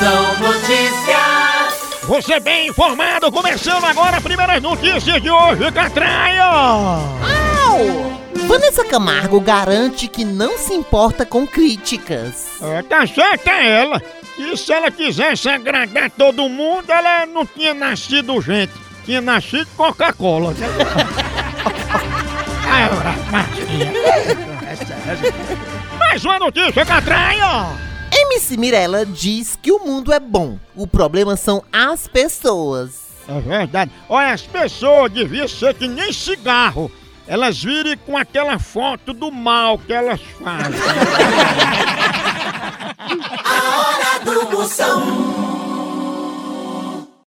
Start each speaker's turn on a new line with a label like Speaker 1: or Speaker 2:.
Speaker 1: Moção Notícias.
Speaker 2: Você bem informado, começando agora as primeiras notícias de hoje, Catraia!
Speaker 3: Vanessa Camargo garante que não se importa com críticas.
Speaker 2: Tá certa ela, que se ela quisesse agradar todo mundo, ela não tinha nascido gente, tinha nascido Coca-Cola. Mais uma notícia, Catraia!
Speaker 3: MC Mirella diz que o mundo é bom, o problema são as pessoas.
Speaker 2: É verdade. Olha, as pessoas deviam ser que nem cigarro. Elas virem com aquela foto do mal que elas fazem.
Speaker 1: A hora do Moção.